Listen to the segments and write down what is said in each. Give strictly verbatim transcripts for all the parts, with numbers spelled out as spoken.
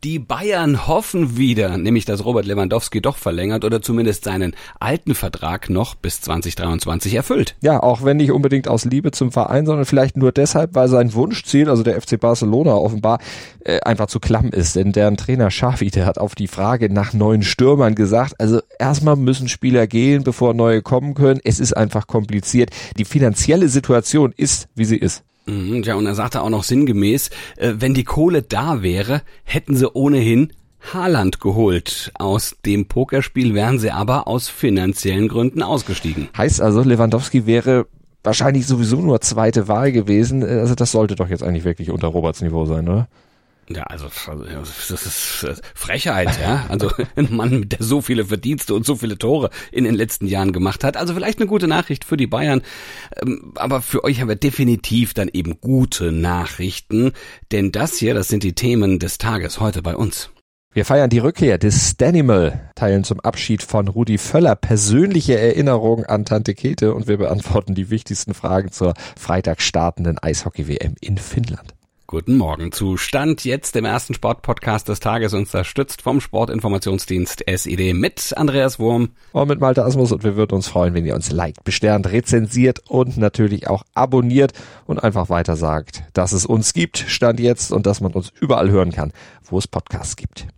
Die Bayern hoffen wieder, nämlich dass Robert Lewandowski doch verlängert oder zumindest seinen alten Vertrag noch bis zwanzig dreiundzwanzig erfüllt. Ja, auch wenn nicht unbedingt aus Liebe zum Verein, sondern vielleicht nur deshalb, weil sein Wunschziel, also der F C Barcelona offenbar, äh, einfach zu klamm ist. Denn deren Trainer Xavi, der hat auf die Frage nach neuen Stürmern gesagt, also erstmal müssen Spieler gehen, bevor neue kommen können. Es ist einfach kompliziert. Die finanzielle Situation ist, wie sie ist. Ja, und er sagte auch noch sinngemäß, äh, wenn die Kohle da wäre, hätten sie ohnehin Haaland geholt. Aus dem Pokerspiel wären sie aber aus finanziellen Gründen ausgestiegen. Heißt also, Lewandowski wäre wahrscheinlich sowieso nur zweite Wahl gewesen. Also das sollte doch jetzt eigentlich wirklich unter Roberts Niveau sein, oder? Ja, also das ist Frechheit, ja. Also ein Mann, der so viele Verdienste und so viele Tore in den letzten Jahren gemacht hat. Also vielleicht eine gute Nachricht für die Bayern. Aber für euch haben wir definitiv dann eben gute Nachrichten. Denn das hier, das sind die Themen des Tages heute bei uns. Wir feiern die Rückkehr des Stanimal, teilen zum Abschied von Rudi Völler persönliche Erinnerungen an Tante Käthe und wir beantworten die wichtigsten Fragen zur Freitag startenden Eishockey-W M in Finnland. Guten Morgen zu Stand jetzt, dem ersten Sportpodcast des Tages, unterstützt vom Sportinformationsdienst S I D mit Andreas Wurm und mit Malte Asmus, und wir würden uns freuen, wenn ihr uns liked, besternt, rezensiert und natürlich auch abonniert und einfach weiter sagt, dass es uns gibt, Stand jetzt, und dass man uns überall hören kann, wo es Podcasts gibt.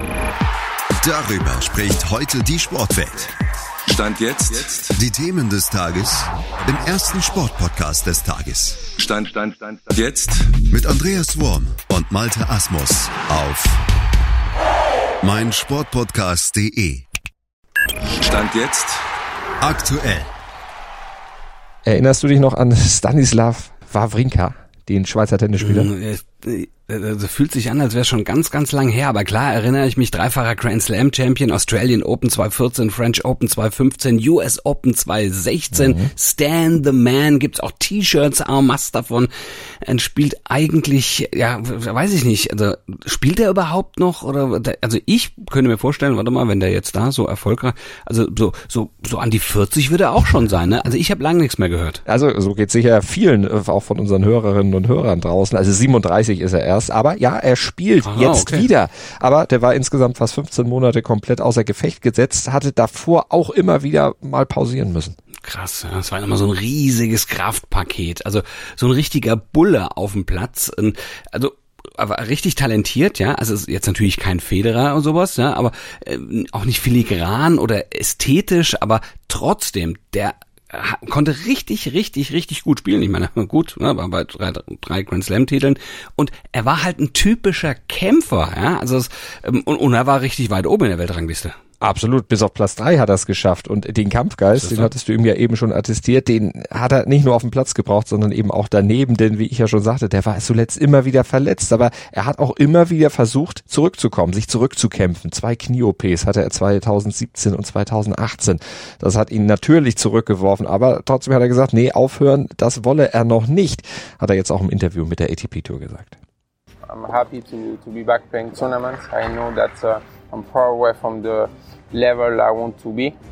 Darüber spricht heute die Sportwelt. Stand jetzt. jetzt die Themen des Tages im ersten Sportpodcast des Tages. Stand, Stand, Stand, Stand. Jetzt mit Andreas Wurm und Malte Asmus auf meinsportpodcast punkt de. Stand jetzt aktuell. Erinnerst du dich noch an Stanislav Wawrinka, den Schweizer Tennisspieler? Also fühlt sich an, als wäre schon ganz, ganz lang her, aber klar erinnere ich mich, dreifacher Grand Slam Champion, Australian Open zwanzig vierzehn, French Open zwanzig fünfzehn, U S Open zwanzig sechzehn, mhm. Stan the Man, gibt's auch T-Shirts en masse davon, er spielt eigentlich, ja, weiß ich nicht, also spielt er überhaupt noch, oder, also ich könnte mir vorstellen, warte mal, wenn der jetzt da so erfolgreich, also so, so, so an die vierzig würde er auch schon sein, ne, also ich habe lange nichts mehr gehört. Also so geht's sicher vielen, auch von unseren Hörerinnen und Hörern draußen, also siebenunddreißig ist er erst. Aber ja, er spielt Aha, jetzt okay. wieder. Aber der war insgesamt fast fünfzehn Monate komplett außer Gefecht gesetzt, hatte davor auch immer wieder mal pausieren müssen. Krass, ja, das war immer so ein riesiges Kraftpaket. Also so ein richtiger Bulle auf dem Platz. Also aber richtig talentiert, ja, also jetzt natürlich kein Federer oder sowas, ja, aber äh, auch nicht filigran oder ästhetisch, aber trotzdem, der konnte richtig, richtig, richtig gut spielen. Ich meine, gut, ne, war bei drei, drei Grand Slam Titeln und er war halt ein typischer Kämpfer, ja, also es, und, und er war richtig weit oben in der Weltrangliste. Absolut, bis auf Platz drei hat er es geschafft und den Kampfgeist, den hattest du ihm ja eben schon attestiert, den hat er nicht nur auf dem Platz gebraucht, sondern eben auch daneben, denn wie ich ja schon sagte, der war zuletzt immer wieder verletzt, aber er hat auch immer wieder versucht zurückzukommen, sich zurückzukämpfen. Zwei Knie-O Ps hatte er zwanzig siebzehn und zwanzig achtzehn. Das hat ihn natürlich zurückgeworfen, aber trotzdem hat er gesagt, nee, aufhören, das wolle er noch nicht, hat er jetzt auch im Interview mit der A T P Tour gesagt. I'm happy to, to be back playing tournaments. I know that uh, I'm far away from the level I want to be.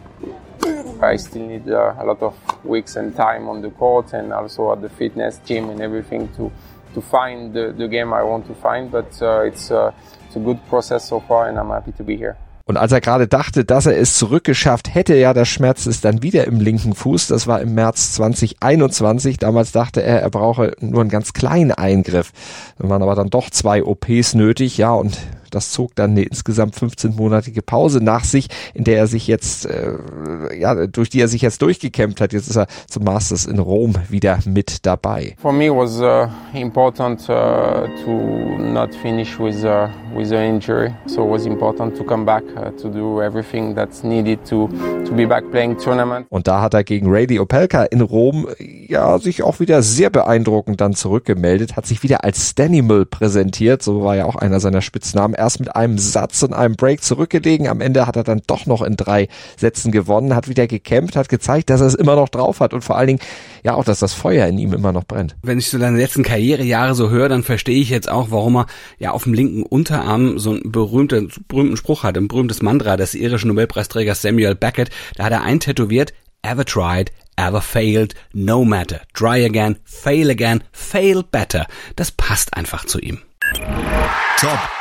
I still need uh, a lot of weeks and time on the court and also at the fitness gym and everything to to find the, the game I want to find. But uh, it's, uh, it's a good process so far and I'm happy to be here. Und als er gerade dachte, dass er es zurückgeschafft hätte, ja, der Schmerz ist dann wieder im linken Fuß. Das war im März zwanzig einundzwanzig. Damals dachte er, er brauche nur einen ganz kleinen Eingriff. Dann waren aber dann doch zwei O Ps nötig, ja, und das zog dann eine insgesamt fünfzehnmonatige Pause nach sich, in der er sich jetzt, äh, ja, durch die er sich jetzt durchgekämpft hat. Jetzt ist er zum Masters in Rom wieder mit dabei. For me it was uh, important uh, to not finish with uh, with an injury. So it was important to come back uh, to do everything that's needed to to be back playing tournament. Und da hat er gegen Rady Opelka in Rom ja sich auch wieder sehr beeindruckend dann zurückgemeldet, hat sich wieder als Stanimal präsentiert, so war ja auch einer seiner Spitznamen. Erst mit einem Satz und einem Break zurückgelegen. Am Ende hat er dann doch noch in drei Sätzen gewonnen, hat wieder gekämpft, hat gezeigt, dass er es immer noch drauf hat und vor allen Dingen ja auch, dass das Feuer in ihm immer noch brennt. Wenn ich so deine letzten Karrierejahre so höre, dann verstehe ich jetzt auch, warum er ja auf dem linken Unterarm so einen berühmten, berühmten Spruch hat, ein berühmtes Mantra des irischen Nobelpreisträgers Samuel Beckett. Da hat er eintätowiert: Ever tried, ever failed, no matter. Try again, fail again, fail better. Das passt einfach zu ihm. Top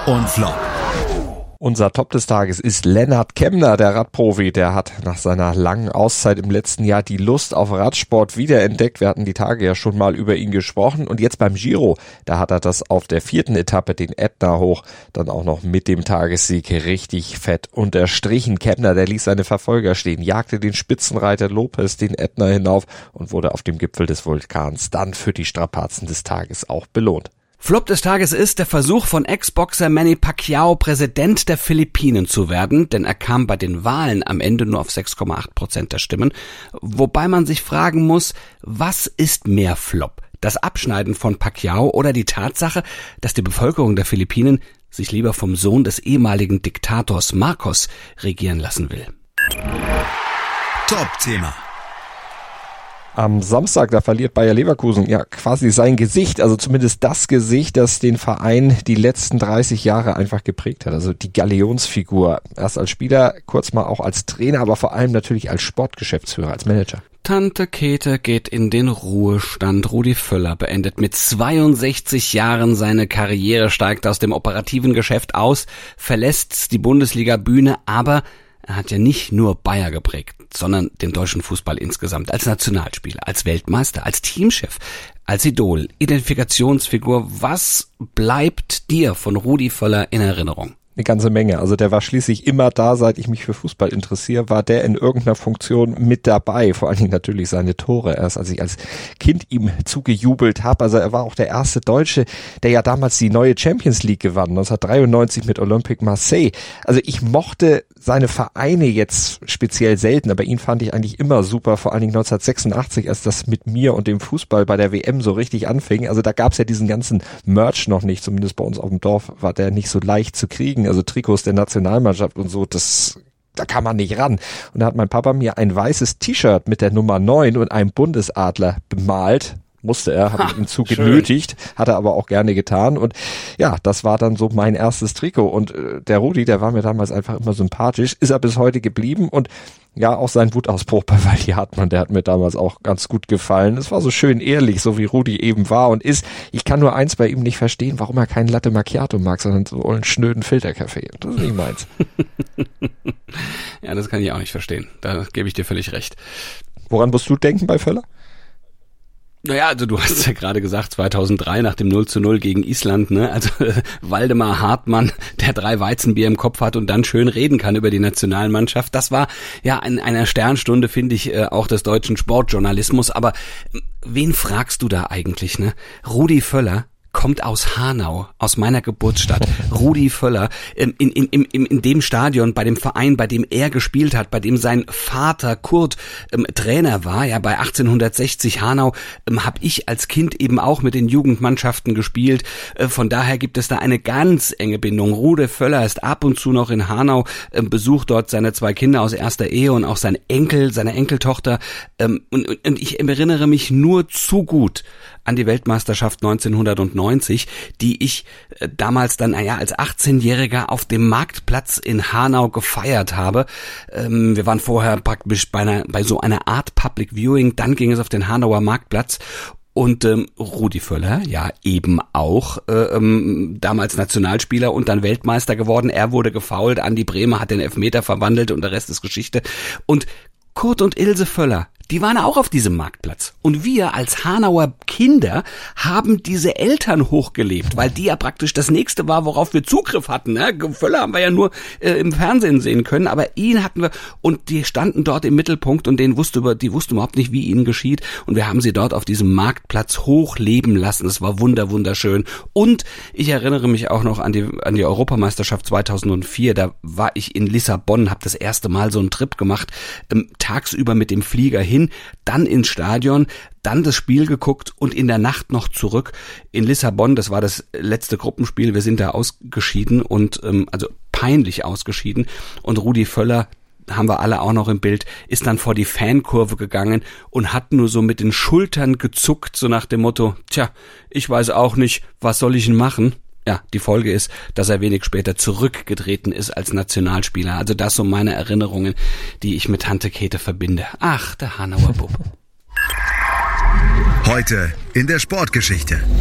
und Flop. Unser Top des Tages ist Lennart Kemner, der Radprofi. Der hat nach seiner langen Auszeit im letzten Jahr die Lust auf Radsport wiederentdeckt. Wir hatten die Tage ja schon mal über ihn gesprochen. Und jetzt beim Giro, da hat er das auf der vierten Etappe, den Ätna hoch, dann auch noch mit dem Tagessieg richtig fett unterstrichen. Kemner, der ließ seine Verfolger stehen, jagte den Spitzenreiter Lopez den Ätna hinauf und wurde auf dem Gipfel des Vulkans dann für die Strapazen des Tages auch belohnt. Flop des Tages ist der Versuch von Ex-Boxer Manny Pacquiao, Präsident der Philippinen zu werden, denn er kam bei den Wahlen am Ende nur auf sechs Komma acht Prozent der Stimmen, wobei man sich fragen muss, was ist mehr Flop? Das Abschneiden von Pacquiao oder die Tatsache, dass die Bevölkerung der Philippinen sich lieber vom Sohn des ehemaligen Diktators Marcos regieren lassen will? Top-Thema. Am Samstag, da verliert Bayer Leverkusen ja quasi sein Gesicht, also zumindest das Gesicht, das den Verein die letzten dreißig Jahre einfach geprägt hat. Also die Galionsfigur. Erst als Spieler, kurz mal auch als Trainer, aber vor allem natürlich als Sportgeschäftsführer, als Manager. Tante Käthe geht in den Ruhestand. Rudi Völler beendet mit zweiundsechzig Jahren seine Karriere, steigt aus dem operativen Geschäft aus, verlässt die Bundesliga-Bühne, aber er hat ja nicht nur Bayer geprägt, sondern den deutschen Fußball insgesamt, als Nationalspieler, als Weltmeister, als Teamchef, als Idol, Identifikationsfigur. Was bleibt dir von Rudi Völler in Erinnerung? Eine ganze Menge. Also der war schließlich immer da, seit ich mich für Fußball interessiere, war der in irgendeiner Funktion mit dabei. Vor allen Dingen natürlich seine Tore. Erst als ich als Kind ihm zugejubelt habe. Also er war auch der erste Deutsche, der ja damals die neue Champions League gewann, neunzehnhundertdreiundneunzig mit Olympique Marseille. Also ich mochte seine Vereine jetzt speziell selten, aber ihn fand ich eigentlich immer super, vor allen Dingen neunzehnhundertsechsundachtzig, als das mit mir und dem Fußball bei der W M so richtig anfing. Also da gab's ja diesen ganzen Merch noch nicht, zumindest bei uns auf dem Dorf war der nicht so leicht zu kriegen. Also Trikots der Nationalmannschaft und so, das, da kann man nicht ran. Und da hat mein Papa mir ein weißes T-Shirt mit der Nummer neun und einem Bundesadler bemalt. Musste er, habe ich ihm zu genötigt, hat er aber auch gerne getan. Und ja, das war dann so mein erstes Trikot. Und äh, der Rudi, der war mir damals einfach immer sympathisch, ist er bis heute geblieben. Und ja, auch sein Wutausbruch bei Waldi Hartmann, der hat mir damals auch ganz gut gefallen. Es war so schön ehrlich, so wie Rudi eben war und ist. Ich kann nur eins bei ihm nicht verstehen, warum er keinen Latte Macchiato mag, sondern so einen schnöden Filterkaffee. Das ist nicht meins. Ja, das kann ich auch nicht verstehen. Da gebe ich dir völlig recht. Woran musst du denken bei Völler? Naja, also du hast ja gerade gesagt, zweitausenddrei nach dem null zu null gegen Island, ne? Also äh, Waldemar Hartmann, der drei Weizenbier im Kopf hat und dann schön reden kann über die Nationalmannschaft. Das war ja in einer Sternstunde, finde ich, äh, auch des deutschen Sportjournalismus. Aber äh, wen fragst du da eigentlich, ne? Rudi Völler kommt aus Hanau, aus meiner Geburtsstadt. Rudi Völler, in, in, in, in, in dem Stadion, bei dem Verein, bei dem er gespielt hat, bei dem sein Vater Kurt ähm, Trainer war, ja, bei achtzehnhundertsechzig Hanau, ähm, habe ich als Kind eben auch mit den Jugendmannschaften gespielt. Äh, von daher gibt es da eine ganz enge Bindung. Rudi Völler ist ab und zu noch in Hanau, ähm, besucht dort seine zwei Kinder aus erster Ehe und auch sein Enkel, seine Enkeltochter. Ähm, und, und ich erinnere mich nur zu gut an die Weltmeisterschaft neunzehnhundertneunzig, die ich äh, damals dann naja, als achtzehnjähriger auf dem Marktplatz in Hanau gefeiert habe. Ähm, wir waren vorher praktisch bei, einer, bei so einer Art Public Viewing, dann ging es auf den Hanauer Marktplatz. Und ähm, Rudi Völler, ja eben auch, äh, ähm, damals Nationalspieler und dann Weltmeister geworden. Er wurde gefoult, Andi Bremer hat den Elfmeter verwandelt und der Rest ist Geschichte. Und Kurt und Ilse Völler, die waren auch auf diesem Marktplatz. Und wir als Hanauer Kinder haben diese Eltern hochgelebt, weil die ja praktisch das Nächste war, worauf wir Zugriff hatten. Ne? Völler haben wir ja nur äh, im Fernsehen sehen können, aber ihn hatten wir und die standen dort im Mittelpunkt und denen wusste über, die wussten überhaupt nicht, wie ihnen geschieht. Und wir haben sie dort auf diesem Marktplatz hochleben lassen. Es war wunder, wunderschön. Und ich erinnere mich auch noch an die, an die Europameisterschaft zweitausendvier. Da war ich in Lissabon, habe das erste Mal so einen Trip gemacht, ähm, tagsüber mit dem Flieger hin, dann ins Stadion, dann das Spiel geguckt und in der Nacht noch zurück in Lissabon. Das war das letzte Gruppenspiel. Wir sind da ausgeschieden und ähm, also peinlich ausgeschieden. Und Rudi Völler, haben wir alle auch noch im Bild, ist dann vor die Fankurve gegangen und hat nur so mit den Schultern gezuckt, so nach dem Motto, tja, ich weiß auch nicht, was soll ich denn machen? Ja, die Folge ist, dass er wenig später zurückgetreten ist als Nationalspieler. Also das so meine Erinnerungen, die ich mit Tante Käthe verbinde. Ach, der Hanauer Bub. Heute in der Sportgeschichte.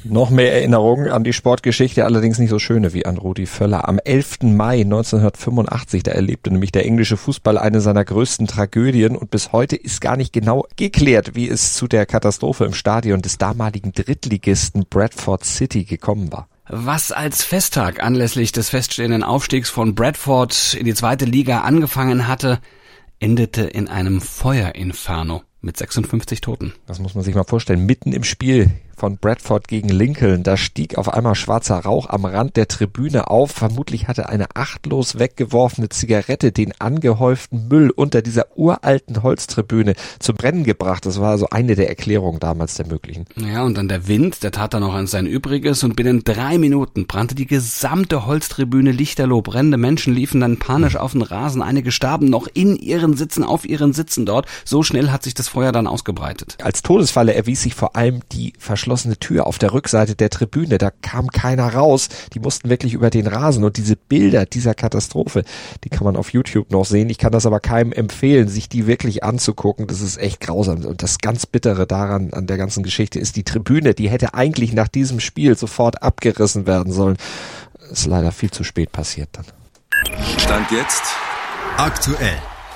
Noch mehr Erinnerungen an die Sportgeschichte, allerdings nicht so schöne wie an Rudi Völler. Am elften Mai neunzehnhundertfünfundachtzig, da erlebte nämlich der englische Fußball eine seiner größten Tragödien und bis heute ist gar nicht genau geklärt, wie es zu der Katastrophe im Stadion des damaligen Drittligisten Bradford City gekommen war. Was als Festtag anlässlich des feststehenden Aufstiegs von Bradford in die zweite Liga angefangen hatte, endete in einem Feuerinferno mit sechsundfünfzig Toten. Das muss man sich mal vorstellen. Mitten im Spiel von Bradford gegen Lincoln, da stieg auf einmal schwarzer Rauch am Rand der Tribüne auf. Vermutlich hatte eine achtlos weggeworfene Zigarette den angehäuften Müll unter dieser uralten Holztribüne zum Brennen gebracht. Das war also eine der Erklärungen damals der möglichen. Ja, und dann der Wind, der tat dann noch sein Übriges und binnen drei Minuten brannte die gesamte Holztribüne lichterloh. Brennende Menschen liefen dann panisch auf den Rasen. Einige starben noch in ihren Sitzen, auf ihren Sitzen dort. So schnell hat sich das Feuer dann ausgebreitet. Als Todesfalle erwies sich vor allem die verschlossene Tür auf der Rückseite der Tribüne. Da kam keiner raus. Die mussten wirklich über den Rasen. Und diese Bilder dieser Katastrophe, die kann man auf YouTube noch sehen. Ich kann das aber keinem empfehlen, sich die wirklich anzugucken. Das ist echt grausam. Und das ganz Bittere daran, an der ganzen Geschichte, ist die Tribüne. Die hätte eigentlich nach diesem Spiel sofort abgerissen werden sollen. Ist leider viel zu spät passiert dann. Stand jetzt Aktuell.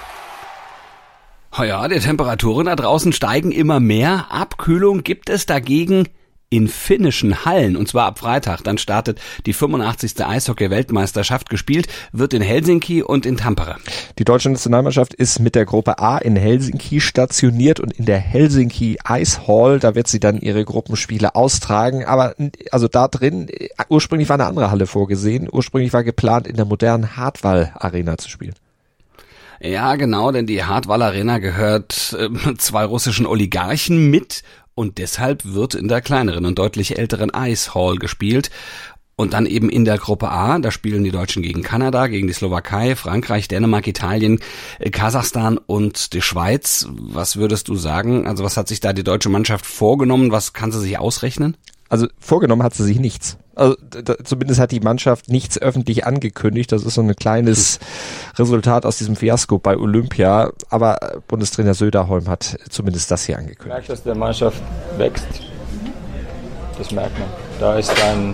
Oh ja, die Temperaturen da draußen steigen immer mehr. Abkühlung gibt es dagegen in finnischen Hallen. Und zwar ab Freitag. Dann startet die fünfundachtzigste Eishockey-Weltmeisterschaft. Gespielt wird in Helsinki und in Tampere. Die deutsche Nationalmannschaft ist mit der Gruppe A in Helsinki stationiert und in der Helsinki Ice Hall, da wird sie dann ihre Gruppenspiele austragen. Aber also da drin, ursprünglich war eine andere Halle vorgesehen. Ursprünglich war geplant, in der modernen Hartwall Arena zu spielen. Ja, genau, denn die Hartwall Arena gehört äh, zwei russischen Oligarchen mit und deshalb wird in der kleineren und deutlich älteren Ice Hall gespielt. Und dann eben in der Gruppe A, da spielen die Deutschen gegen Kanada, gegen die Slowakei, Frankreich, Dänemark, Italien, äh, Kasachstan und die Schweiz. Was würdest du sagen? Also was hat sich da die deutsche Mannschaft vorgenommen? Was kann sie sich ausrechnen? Also vorgenommen hat sie sich nichts. Also da, zumindest hat die Mannschaft nichts öffentlich angekündigt. Das ist so ein kleines Resultat aus diesem Fiasko bei Olympia. Aber Bundestrainer Söderholm hat zumindest das hier angekündigt. Ich merke, dass der Mannschaft wächst. Das merkt man. Da ist ein,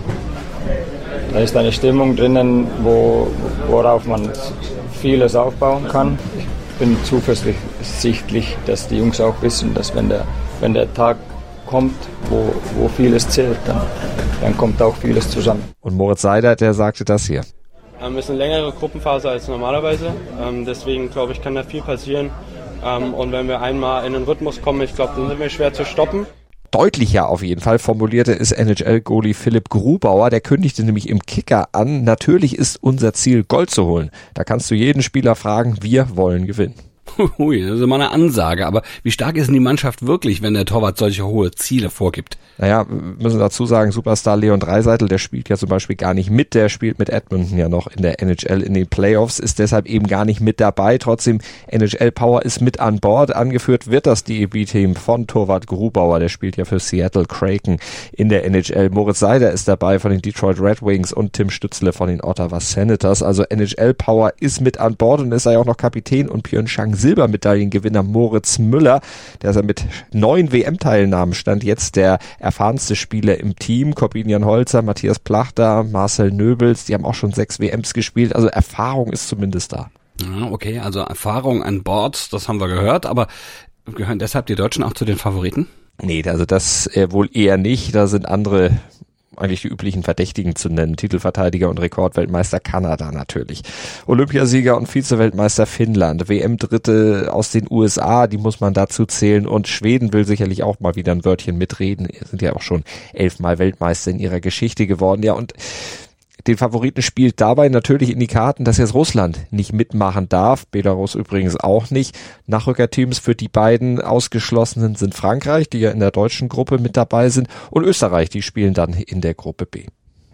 da ist eine Stimmung drinnen, wo, worauf man vieles aufbauen kann. Ich bin zuversichtlich, dass die Jungs auch wissen, dass wenn der, wenn der Tag kommt, wo, wo vieles zählt, dann, dann kommt auch vieles zusammen. Und Moritz Seider, der sagte das hier. Ähm, es ist eine längere Gruppenphase als normalerweise, ähm, deswegen glaube ich, kann da viel passieren. Ähm, und wenn wir einmal in den Rhythmus kommen, ich glaube, dann sind wir schwer zu stoppen. Deutlicher auf jeden Fall formulierte es N H L-Goalie Philipp Grubauer, der kündigte nämlich im Kicker an, natürlich ist unser Ziel, Gold zu holen. Da kannst du jeden Spieler fragen, wir wollen gewinnen. Hui, das ist immer eine Ansage, aber wie stark ist denn die Mannschaft wirklich, wenn der Torwart solche hohe Ziele vorgibt? Naja, müssen dazu sagen, Superstar Leon Draisaitl, der spielt ja zum Beispiel gar nicht mit, der spielt mit Edmonton ja noch in der N H L in den Playoffs, ist deshalb eben gar nicht mit dabei, trotzdem N H L-Power ist mit an Bord, angeführt wird das D E B-Team von Torwart Grubauer, der spielt ja für Seattle Kraken in der N H L, Moritz Seider ist dabei von den Detroit Red Wings und Tim Stützle von den Ottawa Senators, also N H L-Power ist mit an Bord und ist ja auch noch Kapitän und Pyeongchang Silbermedaillengewinner Moritz Müller, der ist ja mit neun W M-Teilnahmen stand jetzt der erfahrenste Spieler im Team. Corbinian Holzer, Matthias Plachter, Marcel Nöbels, die haben auch schon sechs W Ms gespielt, also Erfahrung ist zumindest da. Ja, okay, also Erfahrung an Bord, das haben wir gehört, aber gehören deshalb die Deutschen auch zu den Favoriten? Nee, also das äh, wohl eher nicht, da sind andere eigentlich die üblichen Verdächtigen zu nennen. Titelverteidiger und Rekordweltmeister Kanada natürlich. Olympiasieger und Vize-Weltmeister Finnland. W M-Dritte aus den U S A, die muss man dazu zählen. Und Schweden will sicherlich auch mal wieder ein Wörtchen mitreden. Sind ja auch schon elfmal Weltmeister in ihrer Geschichte geworden. Ja, und den Favoriten spielt dabei natürlich in die Karten, dass jetzt Russland nicht mitmachen darf. Belarus übrigens auch nicht. Nachrückerteams für die beiden Ausgeschlossenen sind Frankreich, die ja in der deutschen Gruppe mit dabei sind, und Österreich, die spielen dann in der Gruppe B.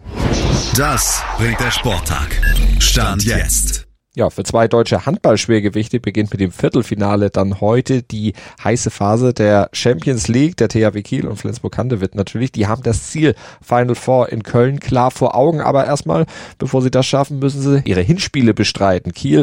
Das bringt der Sporttag. Stand jetzt. Ja, für zwei deutsche Handballschwergewichte beginnt mit dem Viertelfinale dann heute die heiße Phase der Champions League. Der T H W Kiel und Flensburg-Handewitt natürlich, die haben das Ziel Final Four in Köln klar vor Augen. Aber erstmal, bevor sie das schaffen, müssen sie ihre Hinspiele bestreiten. Kiel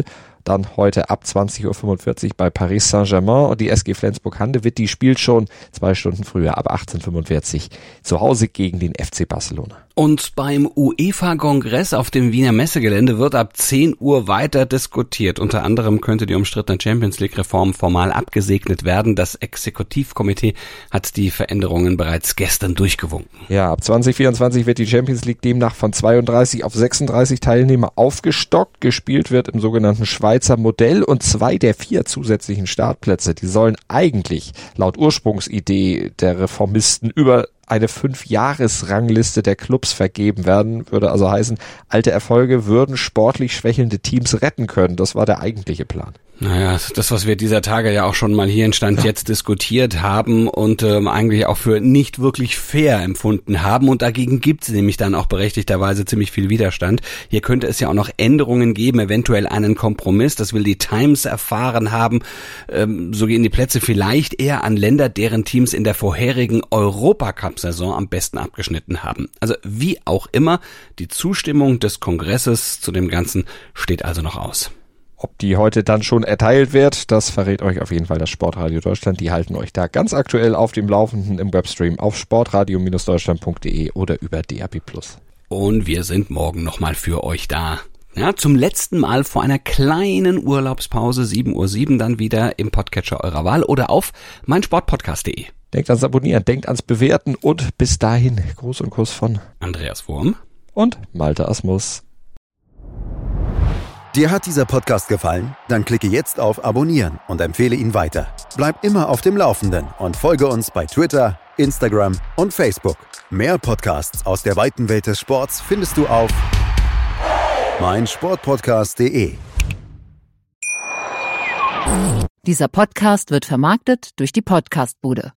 dann heute ab zwanzig Uhr fünfundvierzig bei Paris Saint-Germain und die S G Flensburg-Handewitt, die spielt schon zwei Stunden früher, ab achtzehn Uhr fünfundvierzig zu Hause gegen den F C Barcelona. Und beim UEFA-Kongress auf dem Wiener Messegelände wird ab zehn Uhr weiter diskutiert. Unter anderem könnte die umstrittene Champions-League-Reform formal abgesegnet werden. Das Exekutivkomitee hat die Veränderungen bereits gestern durchgewunken. Ja, ab zwanzig vierundzwanzig wird die Champions League demnach von zweiunddreißig auf sechsunddreißig Teilnehmer aufgestockt. Gespielt wird im sogenannten Schweizer Modell und zwei der vier zusätzlichen Startplätze, die sollen eigentlich laut Ursprungsidee der Reformisten über eine Fünf-Jahres-Rangliste der Clubs vergeben werden, würde also heißen, alte Erfolge würden sportlich schwächelnde Teams retten können. Das war der eigentliche Plan. Naja, das, was wir dieser Tage ja auch schon mal hier in Stand jetzt diskutiert haben und ähm, eigentlich auch für nicht wirklich fair empfunden haben. Und dagegen gibt es nämlich dann auch berechtigterweise ziemlich viel Widerstand. Hier könnte es ja auch noch Änderungen geben, eventuell einen Kompromiss. Das will die Times erfahren haben. Ähm, so gehen die Plätze vielleicht eher an Länder, deren Teams in der vorherigen Europacup-Saison am besten abgeschnitten haben. Also wie auch immer, die Zustimmung des Kongresses zu dem Ganzen steht also noch aus. Ob die heute dann schon erteilt wird, das verrät euch auf jeden Fall das Sportradio Deutschland. Die halten euch da ganz aktuell auf dem Laufenden im Webstream auf sportradio Bindestrich deutschland punkt de oder über D A B plus. Und wir sind morgen nochmal für euch da. Ja, zum letzten Mal vor einer kleinen Urlaubspause, sieben Uhr sieben, dann wieder im Podcatcher eurer Wahl oder auf meinsportpodcast punkt de. Denkt ans Abonnieren, denkt ans Bewerten und bis dahin Gruß und Kuss von Andreas Wurm und Malte Asmus. Dir hat dieser Podcast gefallen? Dann klicke jetzt auf Abonnieren und empfehle ihn weiter. Bleib immer auf dem Laufenden und folge uns bei Twitter, Instagram und Facebook. Mehr Podcasts aus der weiten Welt des Sports findest du auf meinsportpodcast punkt de. Dieser Podcast wird vermarktet durch die Podcastbude.